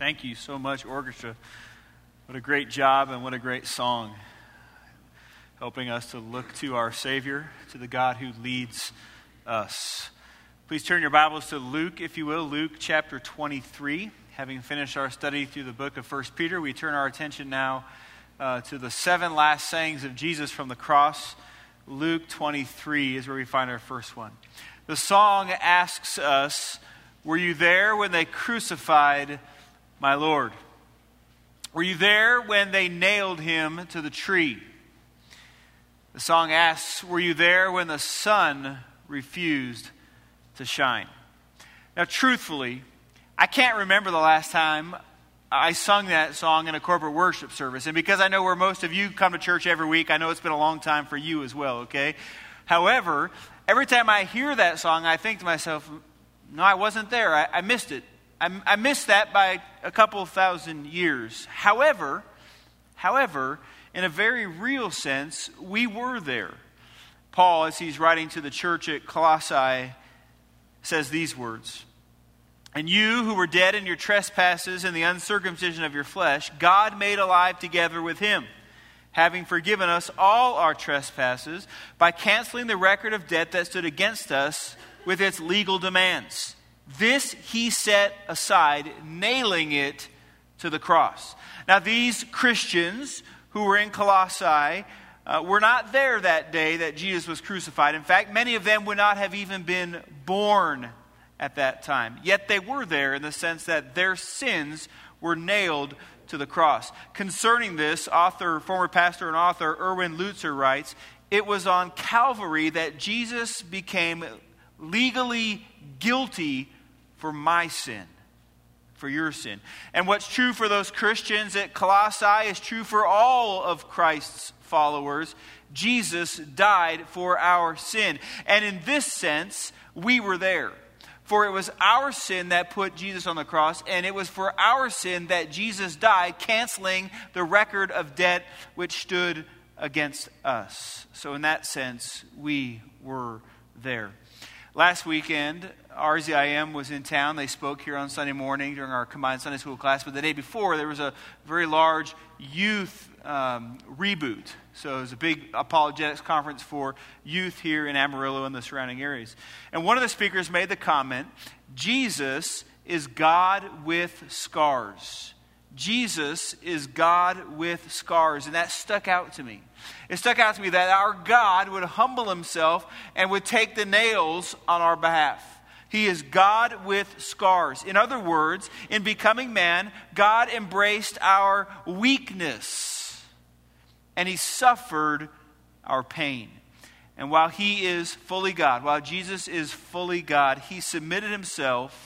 Thank you so much, orchestra. What a great job and what a great song. Helping us to look to our Savior, to the God who leads us. Please turn your Bibles to Luke, if you will, Luke chapter 23. Having finished our study through the book of 1 Peter, we turn our attention now to the 7 last sayings of Jesus from the cross. Luke 23 is where we find our first one. The song asks us, "Were you there when they crucified my Lord? Were you there when they nailed him to the tree?" The song asks, "Were you there when the sun refused to shine?" Now, truthfully, I can't remember the last time I sung that song in a corporate worship service. And because I know where most of you come to church every week, I know it's been a long time for you as well, okay? However, every time I hear that song, I think to myself, no, I wasn't there. I missed it. I missed that by a couple thousand years. However, in a very real sense, we were there. Paul, as he's writing to the church at Colossae, says these words, "And you who were dead in your trespasses and the uncircumcision of your flesh, God made alive together with him, having forgiven us all our trespasses by canceling the record of debt that stood against us with its legal demands. This he set aside, nailing it to the cross." Now, these Christians who were in Colossae were not there that day that Jesus was crucified. In fact, many of them would not have even been born at that time. Yet they were there in the sense that their sins were nailed to the cross. Concerning this, former pastor and author Erwin Lutzer writes, "It was on Calvary that Jesus became legally guilty for my sin, for your sin." And what's true for those Christians at Colossae is true for all of Christ's followers. Jesus died for our sin. And in this sense, we were there. For it was our sin that put Jesus on the cross, and it was for our sin that Jesus died, canceling the record of debt which stood against us. So in that sense, we were there. Last weekend, RZIM was in town. They spoke here on Sunday morning during our combined Sunday school class. But the day before, there was a very large youth reboot. So it was a big apologetics conference for youth here in Amarillo and the surrounding areas. And one of the speakers made the comment, "Jesus is God with scars." Jesus is God with scars. And that stuck out to me. It stuck out to me that our God would humble himself and would take the nails on our behalf. He is God with scars. In other words, in becoming man, God embraced our weakness. And he suffered our pain. And while he is fully God, while Jesus is fully God, he submitted himself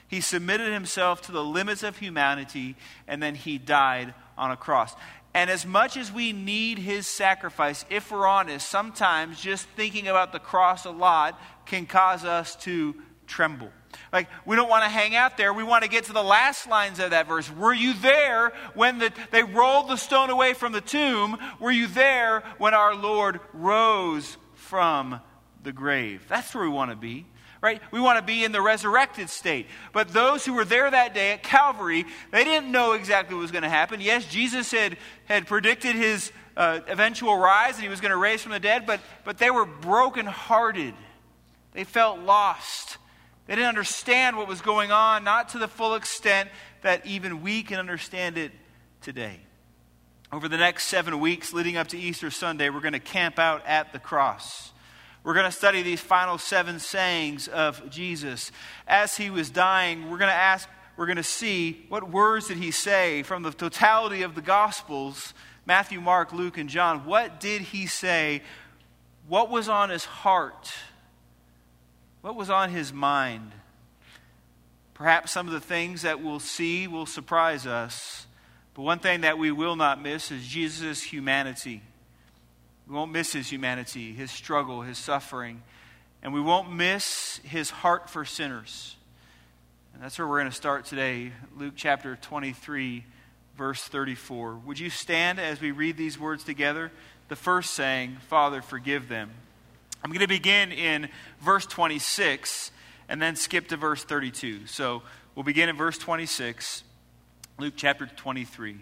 to the limits of humanity, and then he died on a cross. And as much as we need his sacrifice, if we're honest, sometimes just thinking about the cross a lot can cause us to tremble. Like, we don't want to hang out there. We want to get to the last lines of that verse. Were you there when they rolled the stone away from the tomb? Were you there when our Lord rose from the grave? That's where we want to be. Right? We want to be in the resurrected state. But those who were there that day at Calvary, they didn't know exactly what was going to happen. Yes, Jesus had predicted his eventual rise and he was going to raise from the dead, but they were brokenhearted. They felt lost. They didn't understand what was going on, not to the full extent that even we can understand it today. Over the next 7 weeks leading up to Easter Sunday, we're going to camp out at the cross. We're going to study these final 7 sayings of Jesus. As he was dying, we're going to see what words did he say from the totality of the Gospels, Matthew, Mark, Luke, and John. What did he say? What was on his heart? What was on his mind? Perhaps some of the things that we'll see will surprise us. But one thing that we will not miss is Jesus' humanity. We won't miss his humanity, his struggle, his suffering. And we won't miss his heart for sinners. And that's where we're going to start today. Luke chapter 23, verse 34. Would you stand as we read these words together? The first saying, "Father, forgive them." I'm going to begin in verse 26 and then skip to verse 32. So we'll begin in verse 26. Luke chapter 23.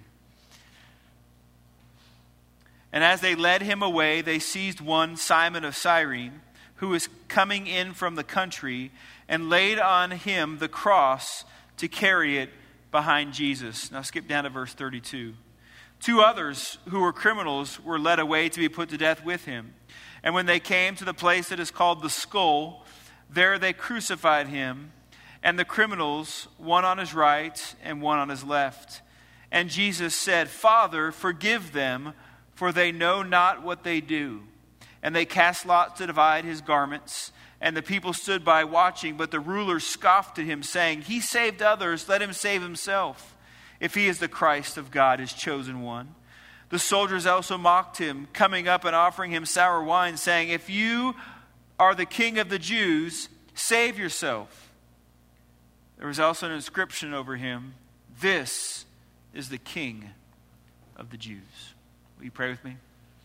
And as they led him away, they seized one, Simon of Cyrene, who was coming in from the country, and laid on him the cross to carry it behind Jesus. Now skip down to verse 32. Two others who were criminals were led away to be put to death with him. And when they came to the place that is called the Skull, there they crucified him, and the criminals, one on his right and one on his left. And Jesus said, Father, forgive them, for they know not what they do. And they cast lots to divide his garments. And the people stood by watching, but the rulers scoffed at him, saying, He saved others, let him save himself, if he is the Christ of God, his chosen one. The soldiers also mocked him, coming up and offering him sour wine, saying, If you are the king of the Jews, save yourself. There was also an inscription over him, This is the King of the Jews. Will you pray with me?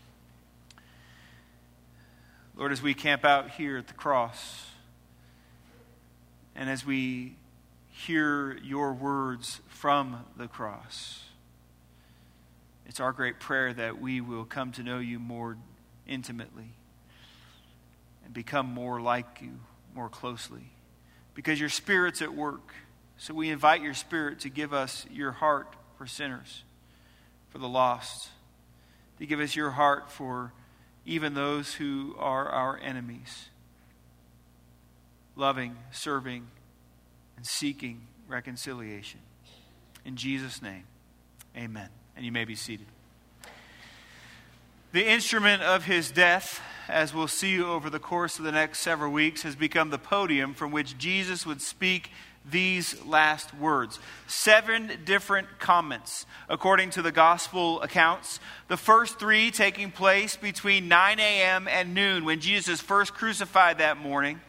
Lord, as we camp out here at the cross, and as we hear your words from the cross, it's our great prayer that we will come to know you more intimately and become more like you more closely, because your Spirit's at work. So we invite your Spirit to give us your heart for sinners, for the lost, to give us your heart for even those who are our enemies, loving, serving, and seeking reconciliation. In Jesus' name, amen. And you may be seated. The instrument of his death, as we'll see over the course of the next several weeks, has become the podium from which Jesus would speak these last words. 7 different comments, according to the gospel accounts. The first 3 taking place between 9 a.m. and noon, when Jesus is first crucified that morning.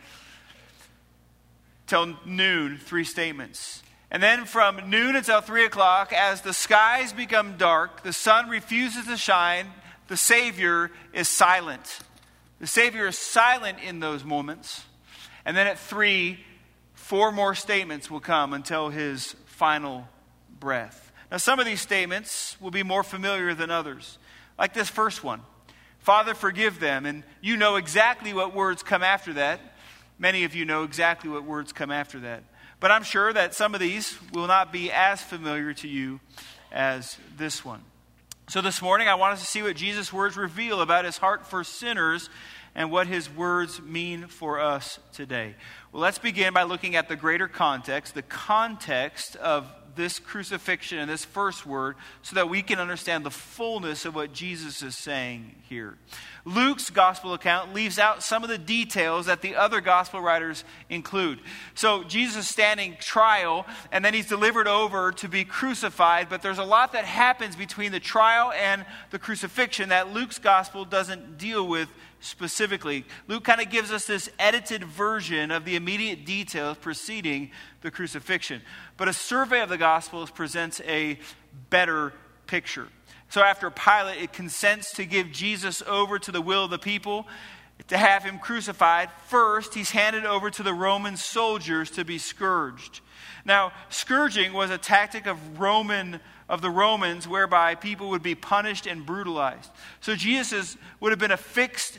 Till noon, 3 statements. And then from noon until 3 o'clock, as the skies become dark, the sun refuses to shine, the Savior is silent. The Savior is silent in those moments. And then at 3, 4 more statements will come until his final breath. Now, some of these statements will be more familiar than others. Like this first one, Father, forgive them. And you know exactly what words come after that. Many of you know exactly what words come after that. But I'm sure that some of these will not be as familiar to you as this one. So this morning, I want us to see what Jesus' words reveal about his heart for sinners and what his words mean for us today. Well, let's begin by looking at the greater context, the context of this crucifixion and this first word, so that we can understand the fullness of what Jesus is saying here. Luke's gospel account leaves out some of the details that the other gospel writers include. So Jesus is standing trial, and then he's delivered over to be crucified, but there's a lot that happens between the trial and the crucifixion that Luke's gospel doesn't deal with specifically. Luke kind of gives us this edited version of the immediate details preceding the crucifixion. But a survey of the Gospels presents a better picture. So after Pilate, it consents to give Jesus over to the will of the people, to have him crucified. First, he's handed over to the Roman soldiers to be scourged. Now, scourging was a tactic of the Romans whereby people would be punished and brutalized. So Jesus would have been affixed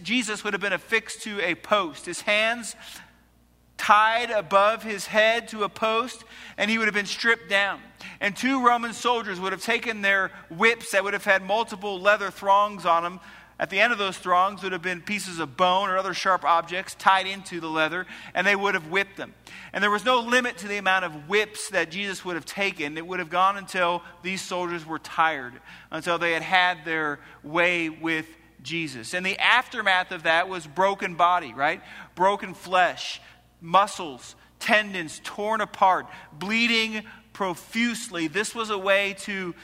to a post. His hands tied above his head to a post, and he would have been stripped down. And 2 Roman soldiers would have taken their whips that would have had multiple leather thongs on them. At the end of those thongs would have been pieces of bone or other sharp objects tied into the leather, and they would have whipped them. And there was no limit to the amount of whips that Jesus would have taken. It would have gone until these soldiers were tired, until they had their way with Jesus. And the aftermath of that was broken body, right? Broken flesh, muscles, tendons torn apart, bleeding profusely. This was a way to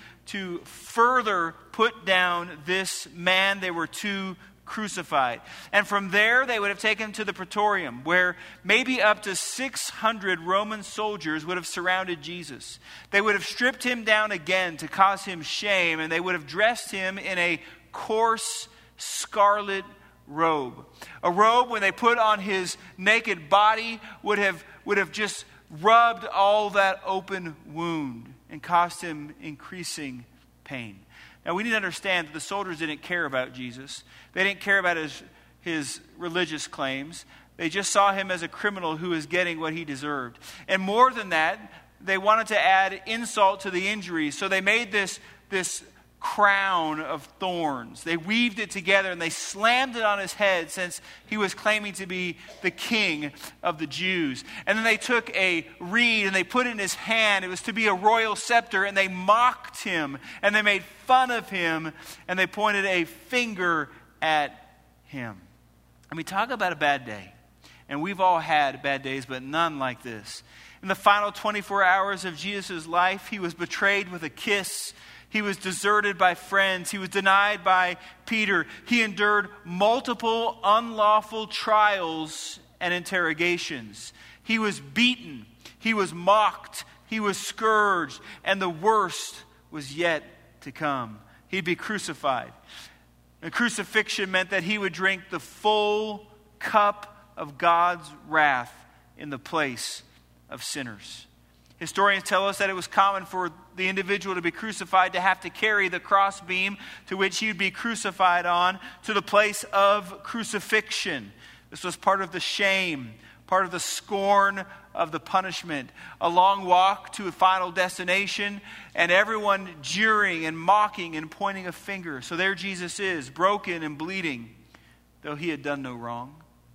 further put down this man they were to crucified. And from there, they would have taken him to the Praetorium, where maybe up to 600 Roman soldiers would have surrounded Jesus. They would have stripped him down again to cause him shame, and they would have dressed him in a coarse scarlet robe. A robe, when they put on his naked body, would have just rubbed all that open wound. and caused him increasing pain. Now we need to understand that the soldiers didn't care about Jesus. They didn't care about his religious claims. They just saw him as a criminal who was getting what he deserved. And more than that, they wanted to add insult to the injuries. So they made this crown of thorns. They weaved it together and they slammed it on his head since he was claiming to be the king of the Jews. And then they took a reed and they put it in his hand. It was to be a royal scepter, and they mocked him and they made fun of him and they pointed a finger at him. And we talk about a bad day. And we've all had bad days, but none like this. In the final 24 hours of Jesus' life, he was betrayed with a kiss. He was deserted by friends. He was denied by Peter. He endured multiple unlawful trials and interrogations. He was beaten. He was mocked. He was scourged. And the worst was yet to come. He'd be crucified. And crucifixion meant that he would drink the full cup of God's wrath in the place of sinners. Historians tell us that it was common for the individual to be crucified to have to carry the crossbeam to which he would be crucified on to the place of crucifixion. This was part of the shame, part of the scorn of the punishment. A long walk to a final destination, and everyone jeering and mocking and pointing a finger. So there Jesus is, broken and bleeding, though he had done no wrong,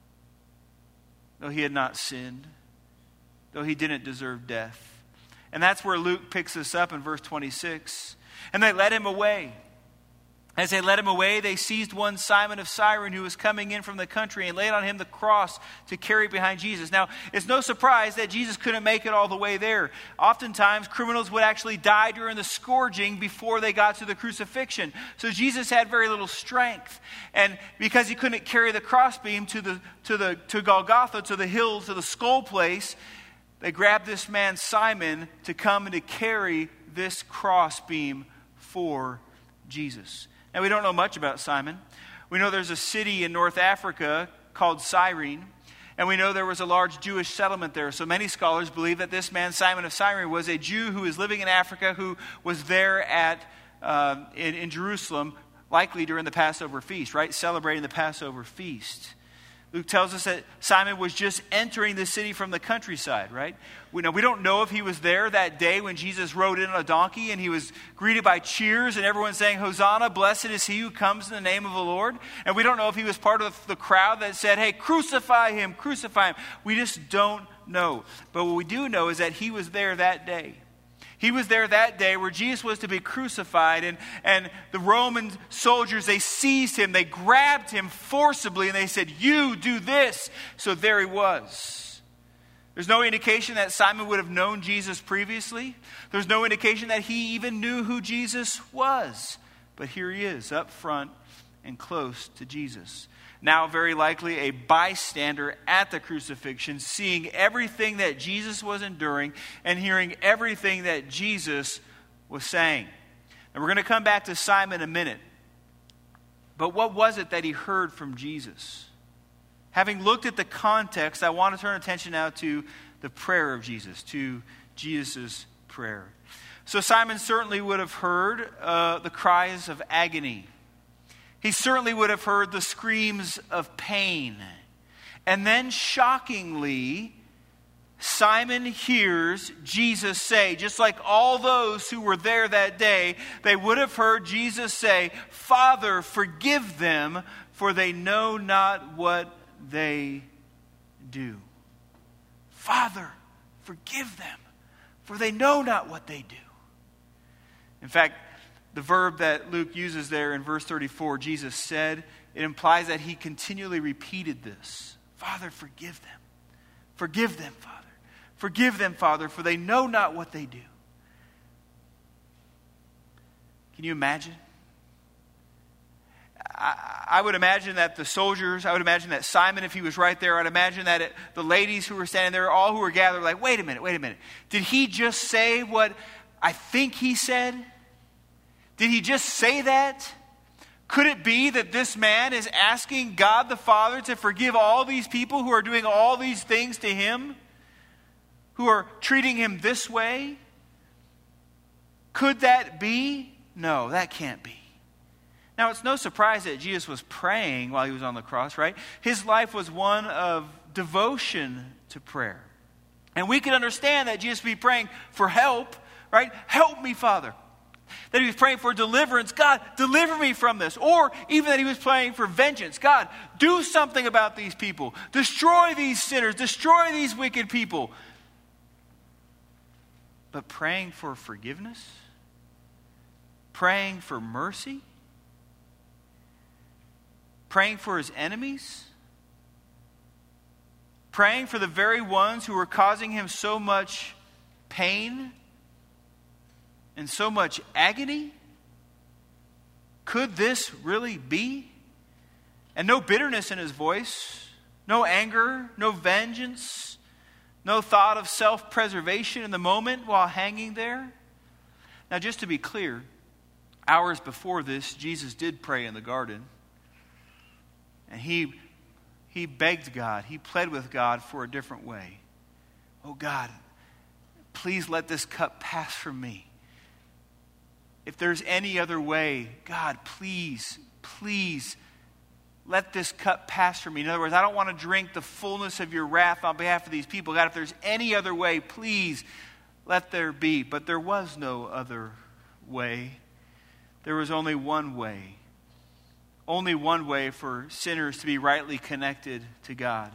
though he had not sinned, though he didn't deserve death. And that's where Luke picks us up in verse 26. And they led him away. As they led him away, they seized one Simon of Cyrene who was coming in from the country and laid on him the cross to carry behind Jesus. Now, it's no surprise that Jesus couldn't make it all the way there. Oftentimes, criminals would actually die during the scourging before they got to the crucifixion. So Jesus had very little strength. And because he couldn't carry the crossbeam to Golgotha, to the hills, to the skull place, they grabbed this man Simon to come and to carry this crossbeam for Jesus. Now, we don't know much about Simon. We know there's a city in North Africa called Cyrene, and we know there was a large Jewish settlement there. So many scholars believe that this man Simon of Cyrene was a Jew who was living in Africa, who was there in Jerusalem, likely during the Passover feast, right? Celebrating the Passover feast. Luke tells us that Simon was just entering the city from the countryside, right? We don't know if he was there that day when Jesus rode in on a donkey and he was greeted by cheers and everyone saying, "Hosanna, blessed is he who comes in the name of the Lord." And we don't know if he was part of the crowd that said, "Hey, crucify him, crucify him." We just don't know. But what we do know is that he was there that day. He was there that day where Jesus was to be crucified, and the Roman soldiers, they seized him, they grabbed him forcibly, and they said, "You do this." So there he was. There's no indication that Simon would have known Jesus previously. There's no indication that he even knew who Jesus was. But here he is, up front and close to Jesus. Now, very likely a bystander at the crucifixion, seeing everything that Jesus was enduring and hearing everything that Jesus was saying. And we're going to come back to Simon in a minute. But what was it that he heard from Jesus? Having looked at the context, I want to turn attention now to the prayer of Jesus, to Jesus' prayer. So Simon certainly would have heard the cries of agony. He certainly would have heard the screams of pain. And then shockingly, Simon hears Jesus say, just like all those who were there that day, they would have heard Jesus say, "Father, forgive them, for they know not what they do." Father, forgive them, for they know not what they do. In fact, the verb that Luke uses there in verse 34, Jesus said, it implies that he continually repeated this. Father, forgive them. Forgive them, Father. Forgive them, Father, for they know not what they do. Can you imagine? I would imagine that the soldiers, I would imagine that Simon, if he was right there, I'd imagine that the ladies who were standing there, all who were gathered, like, wait a minute. Did he just say what I think he said? Did he just say that? Could it be that this man is asking God the Father to forgive all these people who are doing all these things to him? Who are treating him this way? Could that be? No, that can't be. Now, it's no surprise that Jesus was praying while he was on the cross, right? His life was one of devotion to prayer. And we can understand that Jesus would be praying for help, right? Help me, Father. That he was praying for deliverance. God, deliver me from this. Or even that he was praying for vengeance. God, do something about these people. Destroy these sinners. Destroy these wicked people. But praying for forgiveness? Praying for mercy? Praying for his enemies? Praying for the very ones who were causing him so much pain and so much agony? Could this really be? And no bitterness in his voice, no anger, no vengeance, no thought of self-preservation in the moment while hanging there. Now, just to be clear, hours before this, Jesus did pray in the garden. And he begged God, he pled with God for a different way. Oh God, please let this cup pass from me. If there's any other way, God, please let this cup pass from me. In other words, I don't want to drink the fullness of your wrath on behalf of these people. God, if there's any other way, please let there be. But there was no other way. There was only one way. Only one way for sinners to be rightly connected to God.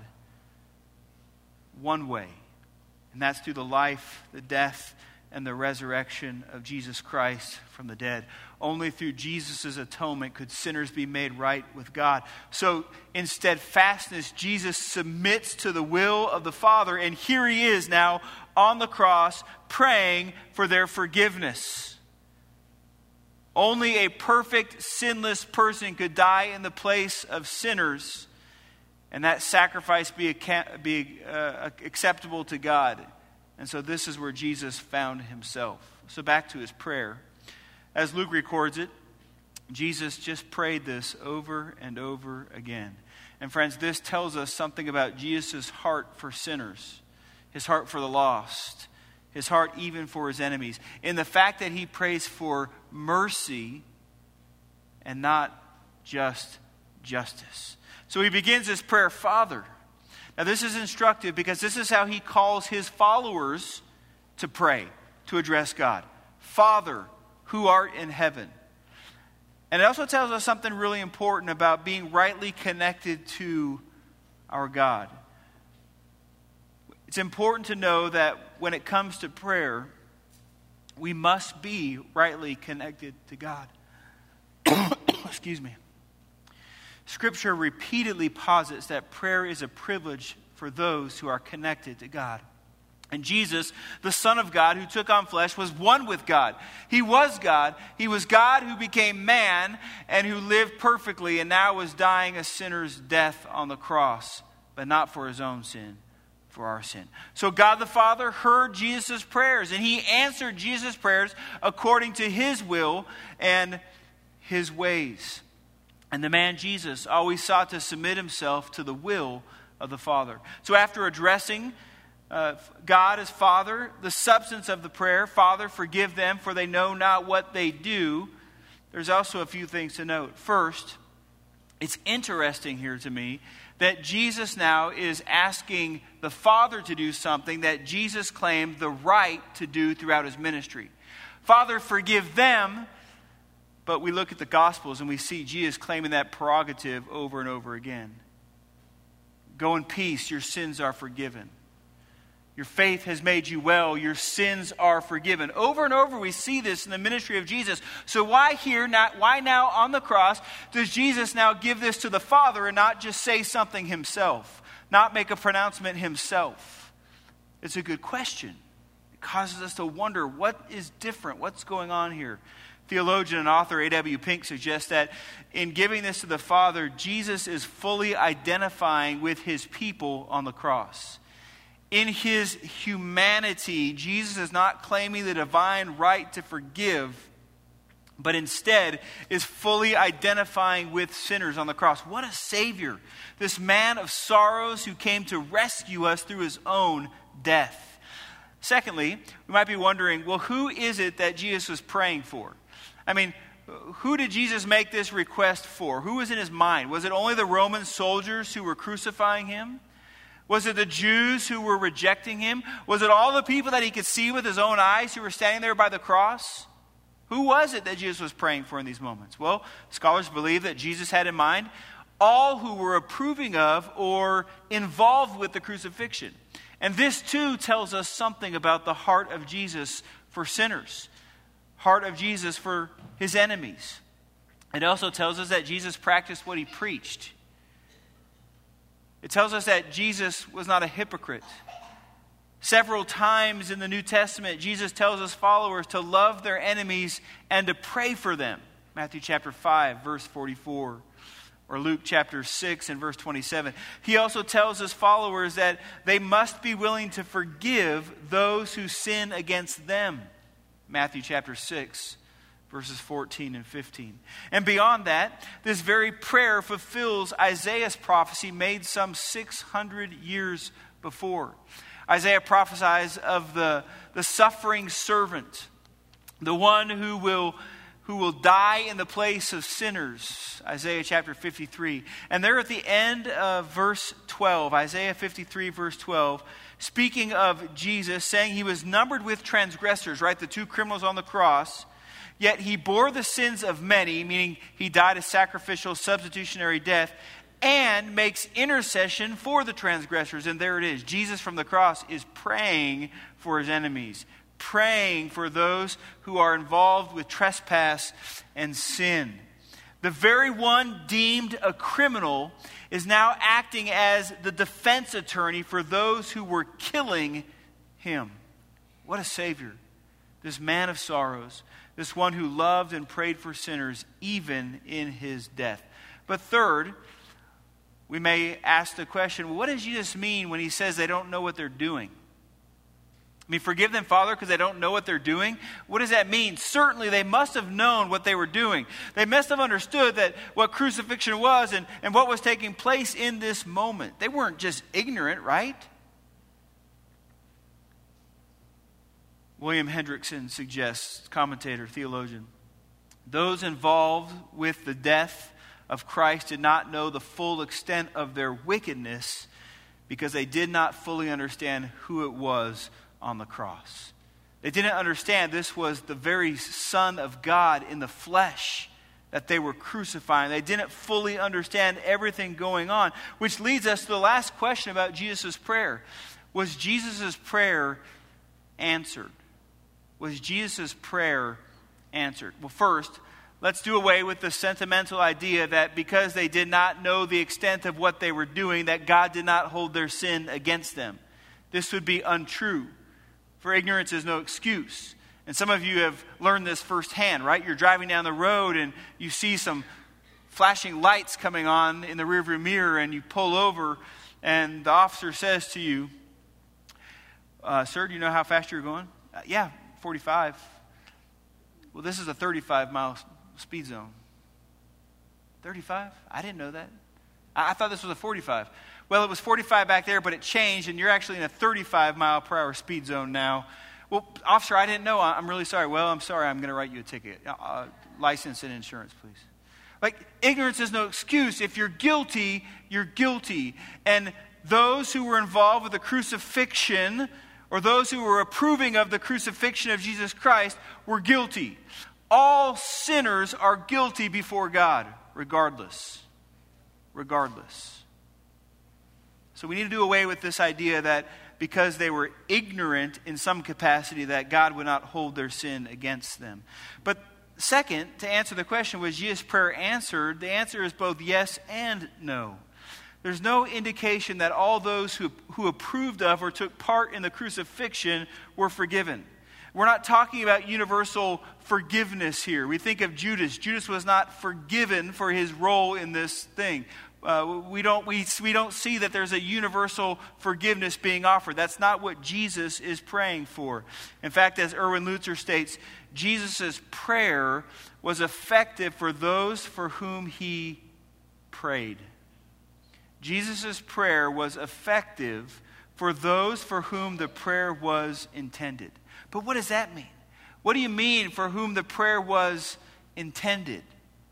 One way. And that's through the life, the death, and the resurrection of Jesus Christ from the dead. Only through Jesus' atonement could sinners be made right with God. So in steadfastness, Jesus submits to the will of the Father. And here he is now on the cross praying for their forgiveness. Only a perfect, sinless person could die in the place of sinners, and that sacrifice be acceptable to God. And so this is where Jesus found himself. So back to his prayer. As Luke records it, Jesus just prayed this over and over again. And friends, this tells us something about Jesus' heart for sinners, his heart for the lost, his heart even for his enemies, in the fact that he prays for mercy and not just justice. So he begins his prayer, Father. Now this is instructive because this is how he calls his followers to pray, to address God. Father, who art in heaven. And it also tells us something really important about being rightly connected to our God. It's important to know that when it comes to prayer, we must be rightly connected to God. Excuse me. Scripture repeatedly posits that prayer is a privilege for those who are connected to God. And Jesus, the Son of God who took on flesh, was one with God. He was God. He was God who became man and who lived perfectly and now was dying a sinner's death on the cross, but not for his own sin, for our sin. So God the Father heard Jesus' prayers, and he answered Jesus' prayers according to his will and his ways. And the man Jesus always sought to submit himself to the will of the Father. So after addressing God as Father, the substance of the prayer, Father, forgive them, for they know not what they do, there's also a few things to note. First, it's interesting here to me that Jesus now is asking the Father to do something that Jesus claimed the right to do throughout his ministry. Father, forgive them. But we look at the Gospels and we see Jesus claiming that prerogative over and over again. Go in peace, your sins are forgiven. Your faith has made you well, your sins are forgiven. Over and over we see this in the ministry of Jesus. So why now on the cross does Jesus now give this to the Father and not just say something himself? Not make a pronouncement himself? It's a good question. It causes us to wonder, what is different? What's going on here? Theologian and author A.W. Pink suggests that in giving this to the Father, Jesus is fully identifying with his people on the cross. In his humanity, Jesus is not claiming the divine right to forgive, but instead is fully identifying with sinners on the cross. What a Savior! This man of sorrows who came to rescue us through his own death. Secondly, we might be wondering, well, who is it that Jesus was praying for? I mean, who did Jesus make this request for? Who was in his mind? Was it only the Roman soldiers who were crucifying him? Was it the Jews who were rejecting him? Was it all the people that he could see with his own eyes who were standing there by the cross? Who was it that Jesus was praying for in these moments? Well, scholars believe that Jesus had in mind all who were approving of or involved with the crucifixion. And this too tells us something about the heart of Jesus for sinners, heart of Jesus for his enemies. It also tells us that Jesus practiced what he preached. It tells us that Jesus was not a hypocrite. Several times in the New Testament, Jesus tells his followers to love their enemies and to pray for them. Matthew chapter 5, verse 44. Or Luke chapter 6 and verse 27. He also tells his followers that they must be willing to forgive those who sin against them. Matthew chapter 6, verses 14 and 15. And beyond that, this very prayer fulfills Isaiah's prophecy made some 600 years before. Isaiah prophesies of the suffering servant, the one who will die in the place of sinners. Isaiah chapter 53. And there at the end of verse 12, Isaiah 53 verse 12, speaking of Jesus, saying he was numbered with transgressors, right? The two criminals on the cross. Yet he bore the sins of many, meaning he died a sacrificial substitutionary death, and makes intercession for the transgressors. And there it is. Jesus from the cross is praying for his enemies, praying for those who are involved with trespass and sin. The very one deemed a criminal is now acting as the defense attorney for those who were killing him. What a Savior. This man of sorrows, this one who loved and prayed for sinners even in his death. But third, we may ask the question, what does Jesus mean when he says they don't know what they're doing? I mean, forgive them, Father, because they don't know what they're doing. What does that mean? Certainly, they must have known what they were doing. They must have understood that what crucifixion was and what was taking place in this moment. They weren't just ignorant, right? William Hendrickson suggests, commentator, theologian, those involved with the death of Christ did not know the full extent of their wickedness because they did not fully understand who it was on the cross. They didn't understand this was the very Son of God in the flesh that they were crucifying. They didn't fully understand everything going on, which leads us to the last question about Jesus' prayer. Was Jesus' prayer answered? Was Jesus' prayer answered? Well, first, let's do away with the sentimental idea that because they did not know the extent of what they were doing, that God did not hold their sin against them. This would be untrue. For ignorance is no excuse. And some of you have learned this firsthand, right? You're driving down the road and you see some flashing lights coming on in the rearview mirror and you pull over and the officer says to you, sir, do you know how fast you're going? Yeah, 45. Well, this is a 35-mile speed zone. 35? I didn't know that. I thought this was a 45. Well, it was 45 back there, but it changed, and you're actually in a 35-mile-per-hour speed zone now. Well, officer, I didn't know. I'm really sorry. Well, I'm sorry. I'm going to write you a ticket. License and insurance, please. Like, ignorance is no excuse. If you're guilty, you're guilty. And those who were involved with the crucifixion, or those who were approving of the crucifixion of Jesus Christ, were guilty. All sinners are guilty before God, regardless. Regardless. So we need to do away with this idea that because they were ignorant in some capacity that God would not hold their sin against them. But second, to answer the question, was Jesus' prayer answered? The answer is both yes and no. There's no indication that all those who approved of or took part in the crucifixion were forgiven. We're not talking about universal forgiveness here. We think of Judas. Judas was not forgiven for his role in this thing. We don't see that there's a universal forgiveness being offered. That's not what Jesus is praying for. In fact, as Erwin Lutzer states, Jesus' prayer was effective for those for whom he prayed. Jesus' prayer was effective for those for whom the prayer was intended. But what does that mean? What do you mean for whom the prayer was intended?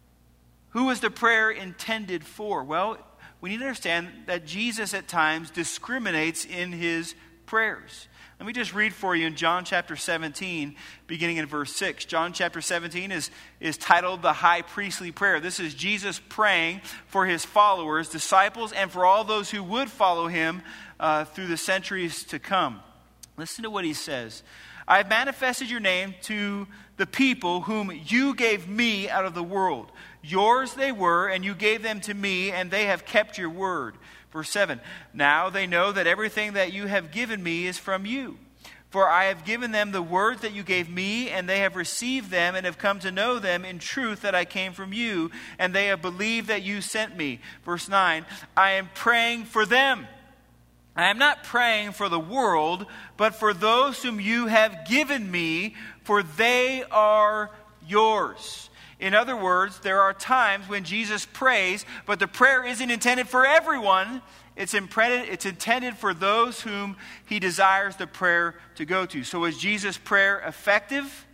Who was the prayer intended for? Well, we need to understand that Jesus at times discriminates in his prayers. Let me just read for you in John chapter 17, beginning in verse 6. John chapter 17 is titled the High Priestly Prayer. This is Jesus praying for his followers, disciples, and for all those who would follow him through the centuries to come. Listen to what he says. I have manifested your name to the people whom you gave me out of the world. Yours they were, and you gave them to me, and they have kept your word. Verse 7, now they know that everything that you have given me is from you. For I have given them the words that you gave me, and they have received them and have come to know them in truth that I came from you, and they have believed that you sent me. Verse 9, I am praying for them. I am not praying for the world, but for those whom you have given me, for they are yours. In other words, there are times when Jesus prays, but the prayer isn't intended for everyone. It's intended for those whom he desires the prayer to go to. So is Jesus' prayer effective?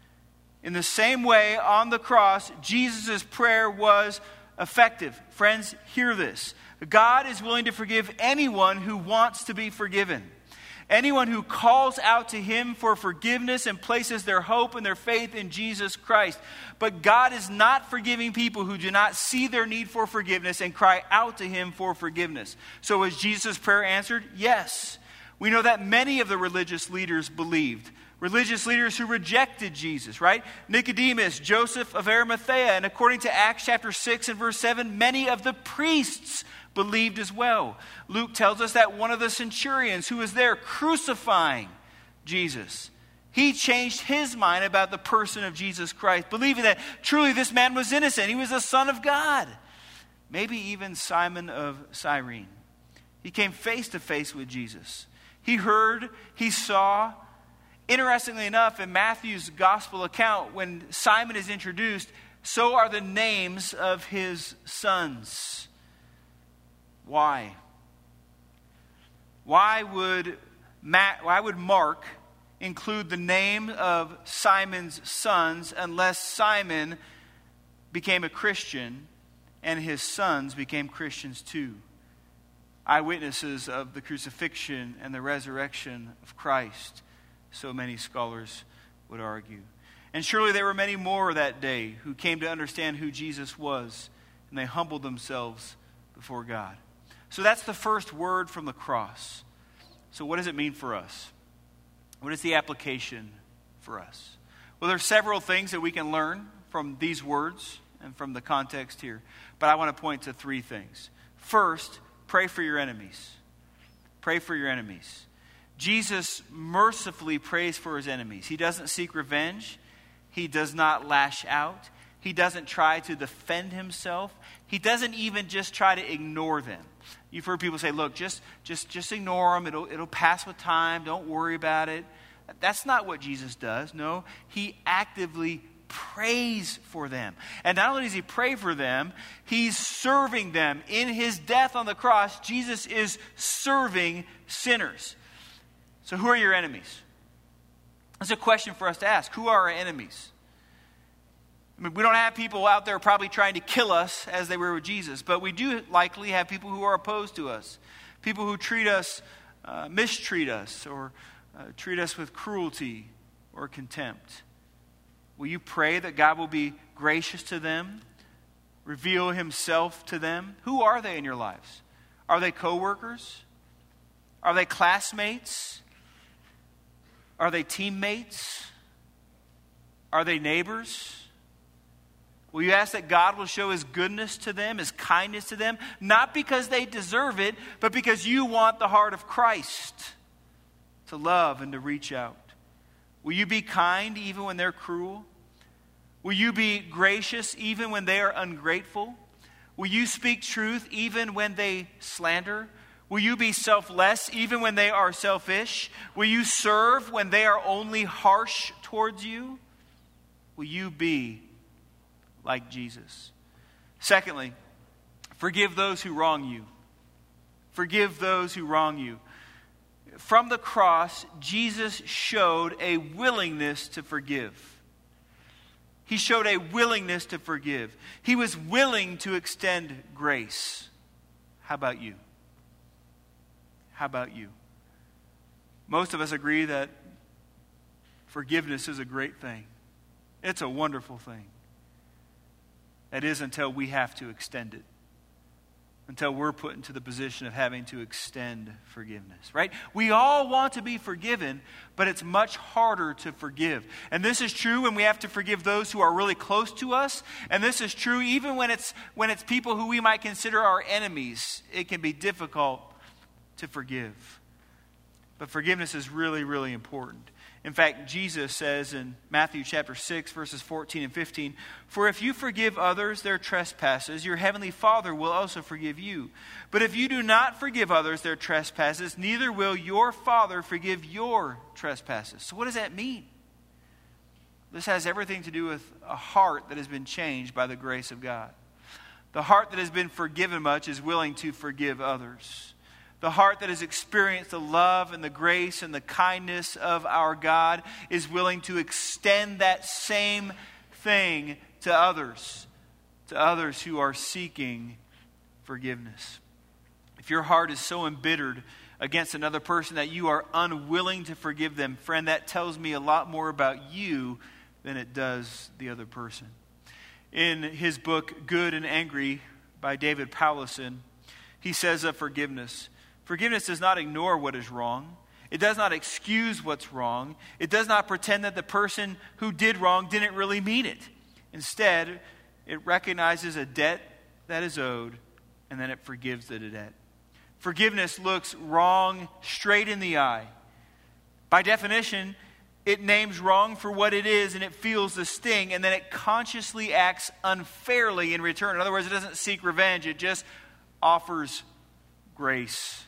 In the same way, on the cross, Jesus' prayer was effective. Friends, hear this. God is willing to forgive anyone who wants to be forgiven. Anyone who calls out to him for forgiveness and places their hope and their faith in Jesus Christ. But God is not forgiving people who do not see their need for forgiveness and cry out to him for forgiveness. So was Jesus' prayer answered? Yes. We know that many of the religious leaders believed. Religious leaders who rejected Jesus, right? Nicodemus, Joseph of Arimathea, and according to Acts chapter 6 and verse 7, many of the priests believed as well. Luke tells us that one of the centurions who was there crucifying Jesus, he changed his mind about the person of Jesus Christ, believing that truly this man was innocent. He was the Son of God. Maybe even Simon of Cyrene. He came face to face with Jesus. He heard, he saw. Interestingly enough, in Matthew's gospel account, when Simon is introduced, so are the names of his sons. Why? Why would Mark include the name of Simon's sons unless Simon became a Christian and his sons became Christians too? Eyewitnesses of the crucifixion and the resurrection of Christ, so many scholars would argue. And surely there were many more that day who came to understand who Jesus was, and they humbled themselves before God. So that's the first word from the cross. So what does it mean for us? What is the application for us? Well, there's several things that we can learn from these words and from the context here. But I want to point to three things. First, pray for your enemies. Pray for your enemies. Jesus mercifully prays for his enemies. He doesn't seek revenge. He does not lash out. He doesn't try to defend himself. He doesn't even just try to ignore them. You've heard people say, look, just ignore them. It'll pass with time. Don't worry about it. That's not what Jesus does. No, he actively prays for them. And not only does he pray for them, he's serving them. In his death on the cross, Jesus is serving sinners. So who are your enemies? That's a question for us to ask. Who are our enemies? I mean, we don't have people out there probably trying to kill us as they were with Jesus, but we do likely have people who are opposed to us, people who treat us, mistreat us, or treat us with cruelty or contempt. Will you pray that God will be gracious to them, reveal himself to them? Who are they in your lives? Are they coworkers? Are they classmates? Are they teammates? Are they neighbors? Will you ask that God will show his goodness to them, his kindness to them, not because they deserve it, but because you want the heart of Christ to love and to reach out? Will you be kind even when they're cruel? Will you be gracious even when they are ungrateful? Will you speak truth even when they slander? Will you be selfless even when they are selfish? Will you serve when they are only harsh towards you? Will you be like Jesus? Secondly, forgive those who wrong you. Forgive those who wrong you. from the cross, Jesus showed a willingness to forgive. He showed a willingness to forgive. He was willing to extend grace. How about you? How about you? Most of us agree that forgiveness is a great thing. It's a wonderful thing. That is until we have to extend it. Until we're put into the position of having to extend forgiveness, right? We all want to be forgiven, but it's much harder to forgive. And this is true when we have to forgive those who are really close to us. And this is true even when it's people who we might consider our enemies. It can be difficult to forgive. But forgiveness is really, really important. In fact, Jesus says in Matthew chapter 6, verses 14 and 15, "For if you forgive others their trespasses, your heavenly Father will also forgive you. But if you do not forgive others their trespasses, neither will your Father forgive your trespasses." So what does that mean? This has everything to do with a heart that has been changed by the grace of God. The heart that has been forgiven much is willing to forgive others. The heart that has experienced the love and the grace and the kindness of our God is willing to extend that same thing to others who are seeking forgiveness. If your heart is so embittered against another person that you are unwilling to forgive them, friend, that tells me a lot more about you than it does the other person. In his book, Good and Angry, by David Powlison, he says of forgiveness, "Forgiveness does not ignore what is wrong. It does not excuse what's wrong. It does not pretend that the person who did wrong didn't really mean it. Instead, it recognizes a debt that is owed, and then it forgives the debt." Forgiveness looks wrong straight in the eye. By definition, it names wrong for what it is, and it feels the sting, and then it consciously acts unfairly in return. In other words, it doesn't seek revenge. It just offers grace.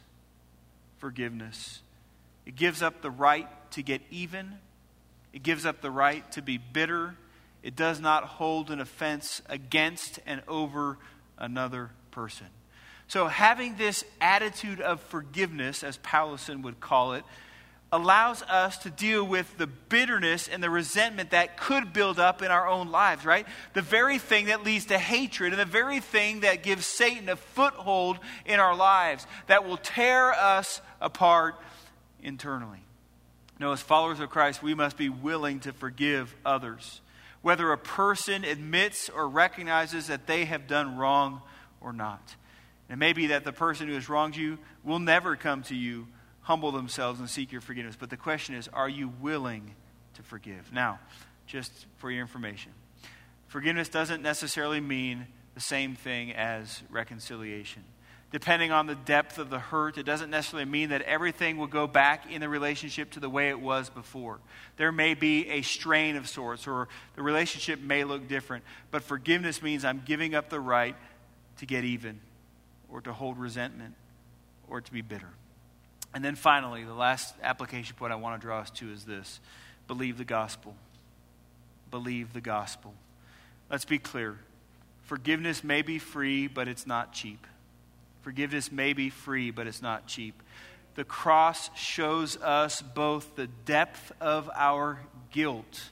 Forgiveness. It gives up the right to get even. It gives up the right to be bitter. It does not hold an offense against and over another person. So having this attitude of forgiveness, as Powlison would call it, allows us to deal with the bitterness and the resentment that could build up in our own lives, right? The very thing that leads to hatred and the very thing that gives Satan a foothold in our lives that will tear us apart internally. No, as followers of Christ, we must be willing to forgive others, whether a person admits or recognizes that they have done wrong or not. It may be that the person who has wronged you will never come to you, humble themselves, and seek your forgiveness. But the question is, are you willing to forgive? Now, just for your information, forgiveness doesn't necessarily mean the same thing as reconciliation. Depending on the depth of the hurt, it doesn't necessarily mean that everything will go back in the relationship to the way it was before. There may be a strain of sorts, or the relationship may look different. But forgiveness means I'm giving up the right to get even, or to hold resentment, or to be bitter. And then finally, the last application point I want to draw us to is this: believe the gospel. Believe the gospel. Let's be clear. Forgiveness may be free, but it's not cheap. Forgiveness may be free, but it's not cheap. The cross shows us both the depth of our guilt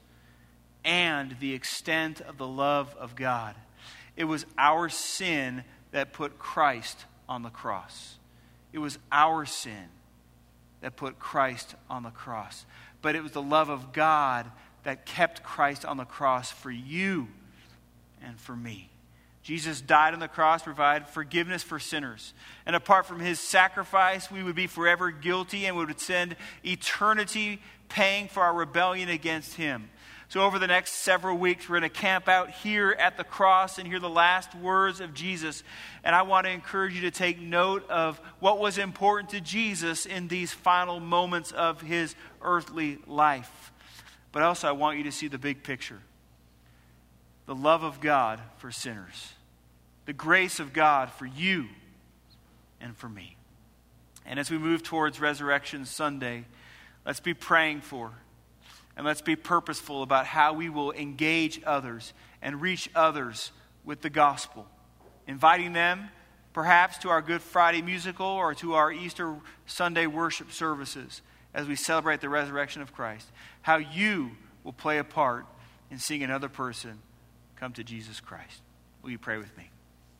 and the extent of the love of God. It was our sin that put Christ on the cross. It was our sin that put Christ on the cross. But it was the love of God that kept Christ on the cross for you and for me. Jesus died on the cross to provide forgiveness for sinners. And apart from his sacrifice, we would be forever guilty and would spend eternity paying for our rebellion against him. So over the next several weeks, we're going to camp out here at the cross and hear the last words of Jesus. And I want to encourage you to take note of what was important to Jesus in these final moments of his earthly life. But also I want you to see the big picture. The love of God for sinners. The grace of God for you and for me. And as we move towards Resurrection Sunday, let's be praying for and let's be purposeful about how we will engage others and reach others with the gospel, inviting them perhaps to our Good Friday musical or to our Easter Sunday worship services as we celebrate the resurrection of Christ, how you will play a part in seeing another person come to Jesus Christ. Will you pray with me?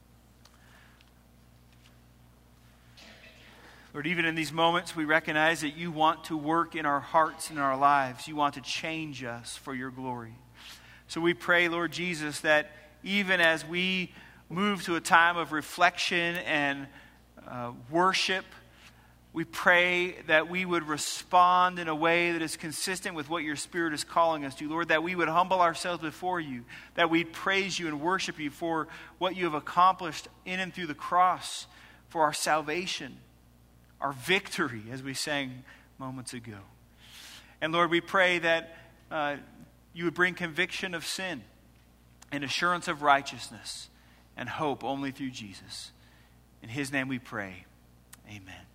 Lord, even in these moments, we recognize that you want to work in our hearts and in our lives. You want to change us for your glory. So we pray, Lord Jesus, that even as we move to a time of reflection and worship, we pray that we would respond in a way that is consistent with what your Spirit is calling us to. Lord, that we would humble ourselves before you, that we'd praise you and worship you for what you have accomplished in and through the cross, for our salvation, our victory, as we sang moments ago. And Lord, we pray that you would bring conviction of sin and assurance of righteousness and hope only through Jesus. In his name we pray. Amen.